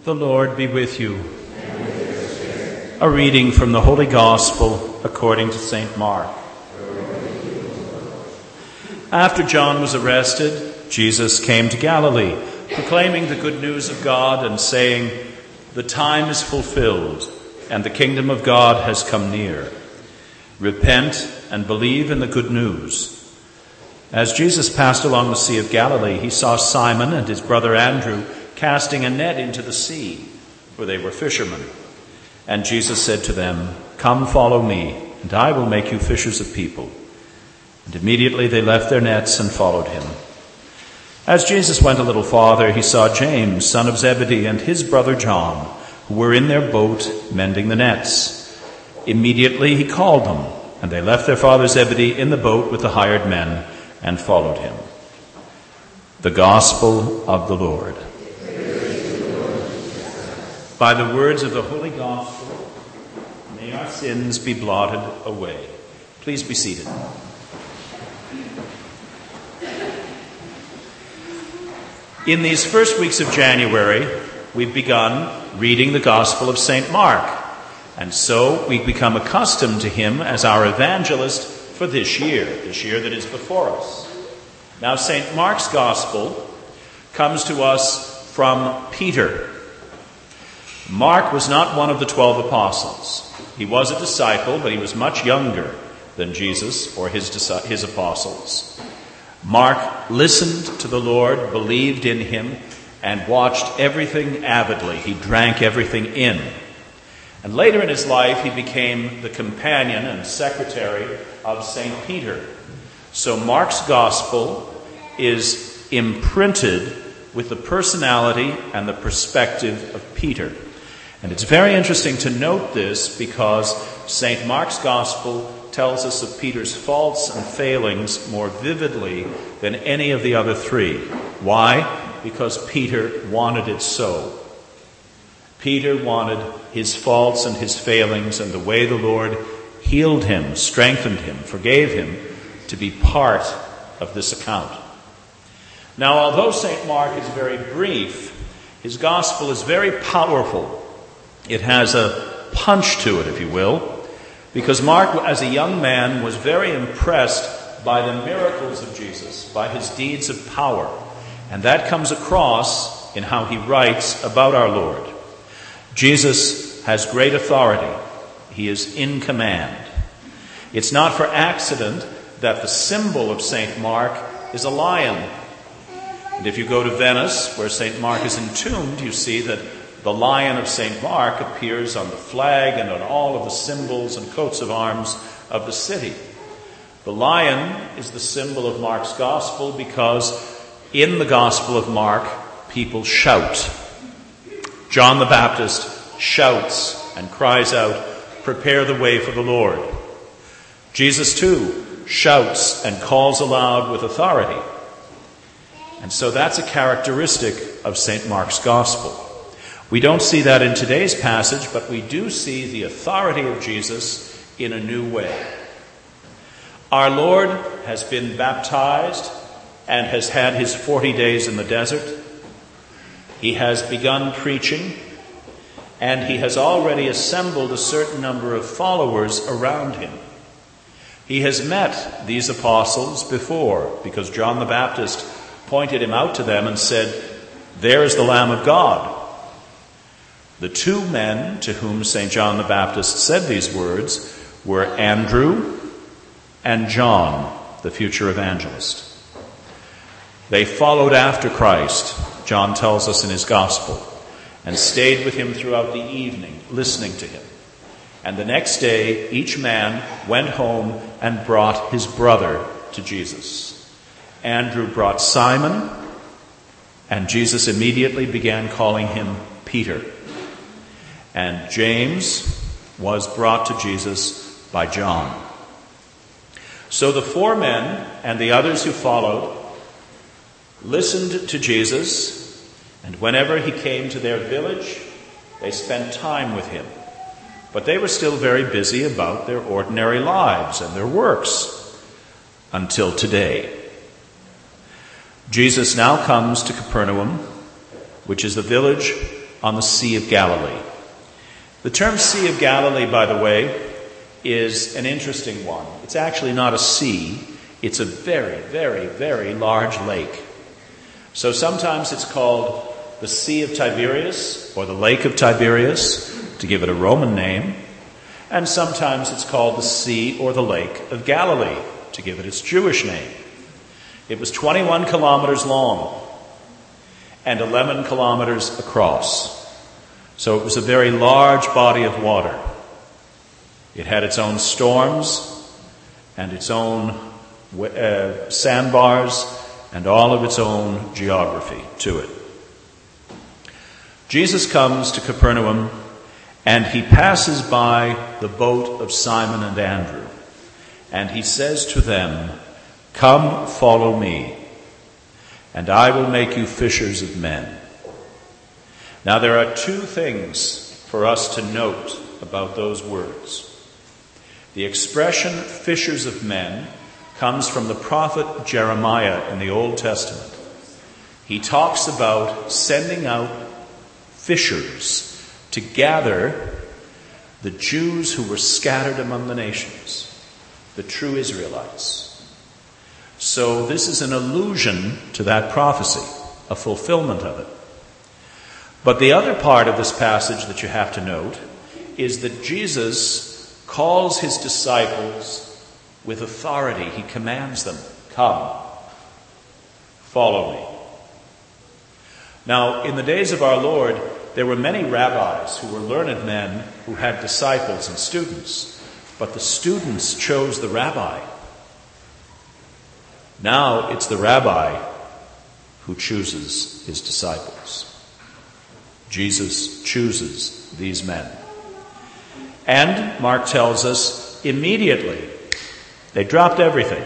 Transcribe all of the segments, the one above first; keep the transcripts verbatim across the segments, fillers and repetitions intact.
The Lord be with you. A reading from the Holy Gospel according to Saint Mark. After John was arrested, Jesus came to Galilee, proclaiming the good news of God and saying, "The time is fulfilled, and the kingdom of God has come near. Repent and believe in the good news." As Jesus passed along the Sea of Galilee, he saw Simon and his brother Andrew casting a net into the sea, for they were fishermen. And Jesus said to them, "Come, follow me, and I will make you fishers of people." And immediately they left their nets and followed him. As Jesus went a little farther, he saw James, son of Zebedee, and his brother John, who were in their boat mending the nets. Immediately he called them, and they left their father Zebedee in the boat with the hired men and followed him. The Gospel of the Lord. By the words of the Holy Gospel, may our sins be blotted away. Please be seated. In these first weeks of January, we've begun reading the Gospel of Saint Mark, and so we've become accustomed to him as our evangelist for this year, this year that is before us. Now, Saint Mark's Gospel comes to us from Peter. Mark was not one of the twelve apostles. He was a disciple, but he was much younger than Jesus or his, his apostles. Mark listened to the Lord, believed in him, and watched everything avidly. He drank everything in. And later in his life, he became the companion and secretary of Saint Peter. So Mark's Gospel is imprinted with the personality and the perspective of Peter. And it's very interesting to note this because Saint Mark's Gospel tells us of Peter's faults and failings more vividly than any of the other three. Why? Because Peter wanted it so. Peter wanted his faults and his failings and the way the Lord healed him, strengthened him, forgave him to be part of this account. Now, although Saint Mark is very brief, his Gospel is very powerful. It has a punch to it, if you will, because Mark, as a young man, was very impressed by the miracles of Jesus, by his deeds of power. And that comes across in how he writes about our Lord. Jesus has great authority. He is in command. It's not for accident that the symbol of Saint Mark is a lion. And if you go to Venice, where Saint Mark is entombed, you see that the lion of Saint Mark appears on the flag and on all of the symbols and coats of arms of the city. The lion is the symbol of Mark's Gospel because in the Gospel of Mark, people shout. John the Baptist shouts and cries out, "Prepare the way for the Lord." Jesus, too, shouts and calls aloud with authority. And so that's a characteristic of Saint Mark's Gospel. We don't see that in today's passage, but we do see the authority of Jesus in a new way. Our Lord has been baptized and has had his forty days in the desert. He has begun preaching, and he has already assembled a certain number of followers around him. He has met these apostles before, because John the Baptist pointed him out to them and said, "There is the Lamb of God." The two men to whom Saint John the Baptist said these words were Andrew and John, the future evangelist. They followed after Christ, John tells us in his Gospel, and stayed with him throughout the evening, listening to him. And the next day, each man went home and brought his brother to Jesus. Andrew brought Simon, and Jesus immediately began calling him Peter. And James was brought to Jesus by John. So the four men and the others who followed listened to Jesus, and whenever he came to their village, they spent time with him. But they were still very busy about their ordinary lives and their works until today. Jesus now comes to Capernaum, which is the village on the Sea of Galilee. The term Sea of Galilee, by the way, is an interesting one. It's actually not a sea. It's a very, very, very large lake. So sometimes it's called the Sea of Tiberias or the Lake of Tiberias, to give it a Roman name. And sometimes it's called the Sea or the Lake of Galilee, to give it its Jewish name. It was twenty-one kilometers long and eleven kilometers across. So it was a very large body of water. It had its own storms and its own uh, sandbars and all of its own geography to it. Jesus comes to Capernaum and he passes by the boat of Simon and Andrew. And he says to them, "Come, follow me, and I will make you fishers of men." Now there are two things for us to note about those words. The expression fishers of men comes from the prophet Jeremiah in the Old Testament. He talks about sending out fishers to gather the Jews who were scattered among the nations, the true Israelites. So this is an allusion to that prophecy, a fulfillment of it. But the other part of this passage that you have to note is that Jesus calls his disciples with authority. He commands them, "Come, follow me." Now, in the days of our Lord, there were many rabbis who were learned men who had disciples and students, but the students chose the rabbi. Now it's the rabbi who chooses his disciples. Jesus chooses these men. And Mark tells us immediately they dropped everything.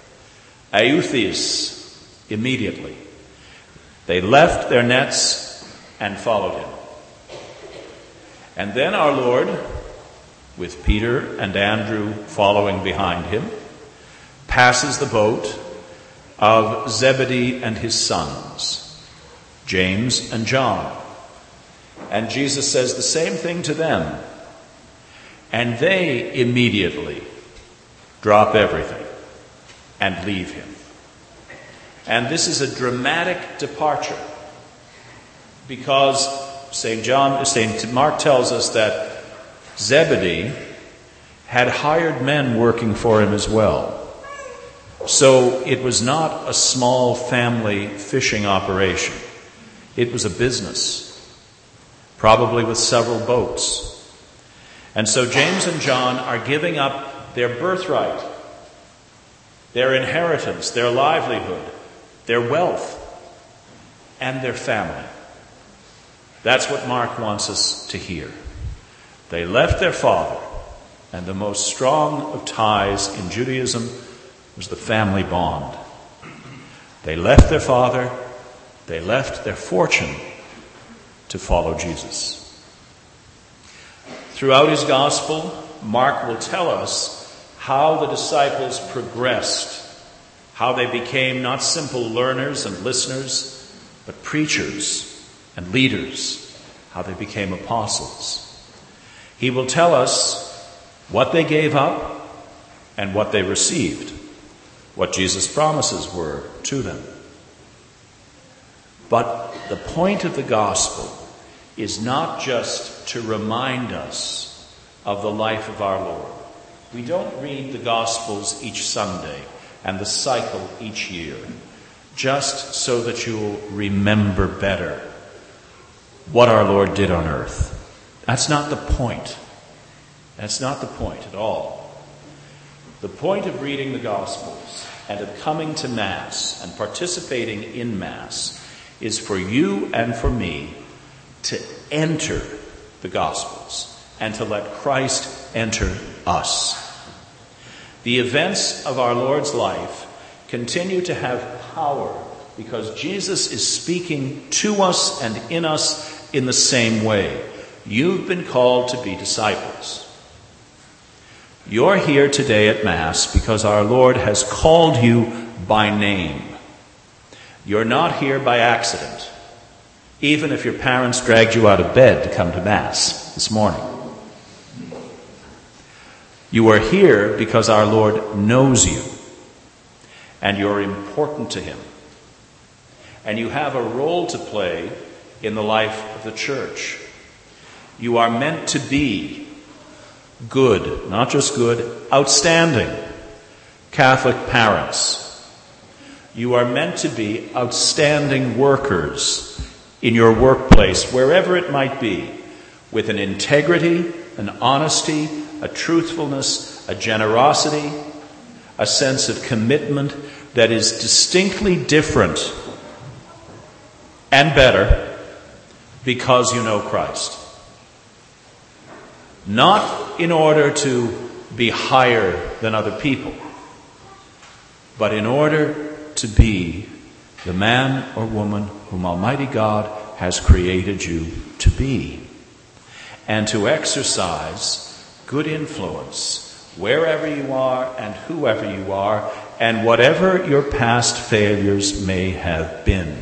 Euthys, immediately. They left their nets and followed him. And then our Lord, with Peter and Andrew following behind him, passes the boat of Zebedee and his sons, James and John. And Jesus says the same thing to them. And they immediately drop everything and leave him. And this is a dramatic departure, because Saint John, Saint Mark tells us that Zebedee had hired men working for him as well. So it was not a small family fishing operation. It was a business, probably with several boats. And so James and John are giving up their birthright, their inheritance, their livelihood, their wealth, and their family. That's what Mark wants us to hear. They left their father, and the most strong of ties in Judaism was the family bond. They left their father, they left their fortune to follow Jesus. Throughout his gospel, Mark will tell us how the disciples progressed, how they became not simple learners and listeners, but preachers and leaders, how they became apostles. He will tell us what they gave up and what they received, what Jesus' promises were to them. But the point of the gospel is not just to remind us of the life of our Lord. We don't read the Gospels each Sunday and the cycle each year just so that you'll remember better what our Lord did on earth. That's not the point. That's not the point at all. The point of reading the Gospels and of coming to Mass and participating in Mass is for you and for me to enter the Gospels and to let Christ enter us. The events of our Lord's life continue to have power because Jesus is speaking to us and in us in the same way. You've been called to be disciples. You're here today at Mass because our Lord has called you by name. You're not here by accident. even if your parents dragged you out of bed to come to Mass this morning. You are here because our Lord knows you, and you're important to him. And you have a role to play in the life of the church. You are meant to be good, not just good, outstanding Catholic parents. You are meant to be outstanding workers in your workplace, wherever it might be, with an integrity, an honesty, a truthfulness, a generosity, a sense of commitment that is distinctly different and better because you know Christ. Not in order to be higher than other people, but in order to be the man or woman whom Almighty God has created you to be, and to exercise good influence wherever you are and whoever you are, and whatever your past failures may have been.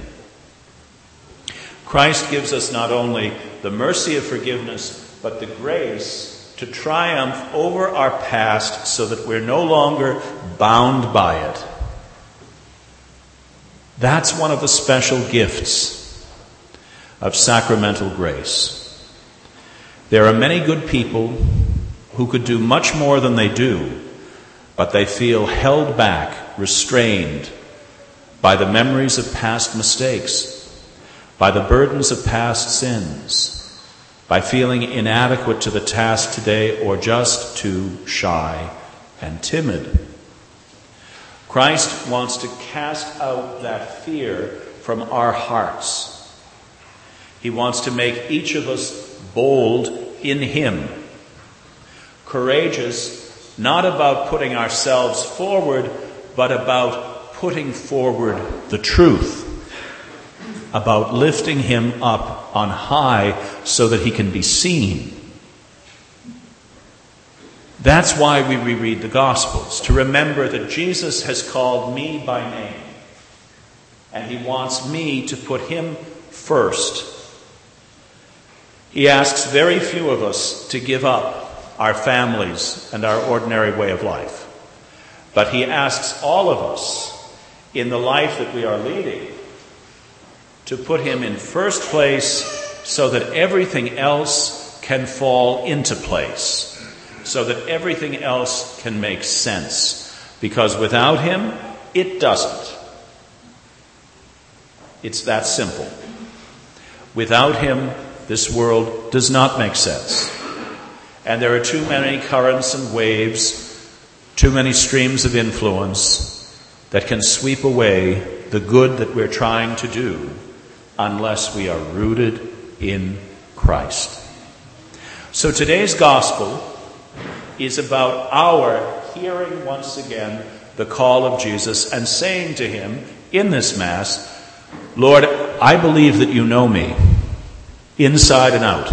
Christ gives us not only the mercy of forgiveness, but the grace to triumph over our past so that we're no longer bound by it. That's one of the special gifts of sacramental grace. There are many good people who could do much more than they do, but they feel held back, restrained by the memories of past mistakes, by the burdens of past sins, by feeling inadequate to the task today or just too shy and timid. Christ wants to cast out that fear from our hearts. He wants to make each of us bold in him, courageous not about putting ourselves forward, but about putting forward the truth, about lifting him up on high so that he can be seen. That's why we reread the Gospels, to remember that Jesus has called me by name, and he wants me to put him first. He asks very few of us to give up our families and our ordinary way of life, but he asks all of us in the life that we are leading to put him in first place so that everything else can fall into place, so that everything else can make sense. Because without him, it doesn't. It's that simple. Without him, this world does not make sense. And there are too many currents and waves, too many streams of influence that can sweep away the good that we're trying to do unless we are rooted in Christ. So today's gospel is about our hearing once again the call of Jesus and saying to him in this Mass, Lord, I believe that you know me inside and out,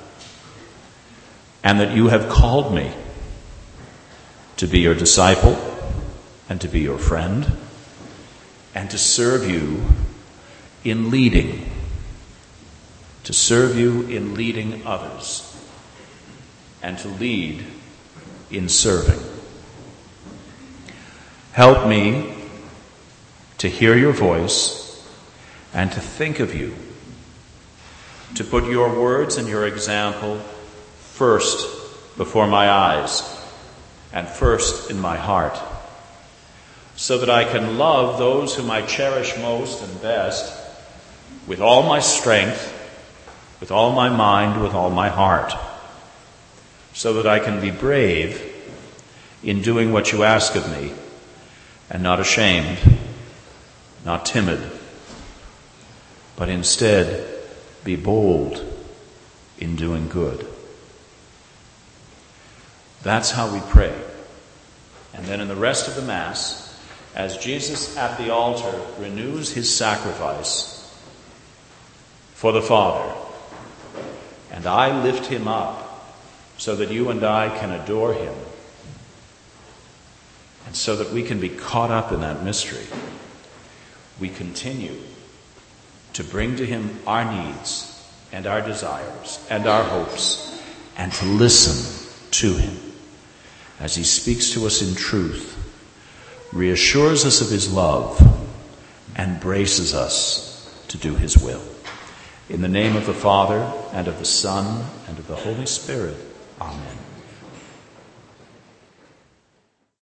and that you have called me to be your disciple and to be your friend and to serve you in leading, to serve you in leading others, and to lead in serving. Help me to hear your voice and to think of you, to put your words and your example first before my eyes and first in my heart, so that I can love those whom I cherish most and best with all my strength, with all my mind, with all my heart, so that I can be brave in doing what you ask of me and not ashamed, not timid, but instead be bold in doing good. That's how we pray. And then in the rest of the Mass, as Jesus at the altar renews his sacrifice for the Father, and I lift him up so that you and I can adore him, and so that we can be caught up in that mystery, we continue to bring to him our needs and our desires and our hopes, and to listen to him as he speaks to us in truth, reassures us of his love, and braces us to do his will. In the name of the Father, and of the Son, and of the Holy Spirit. Amen.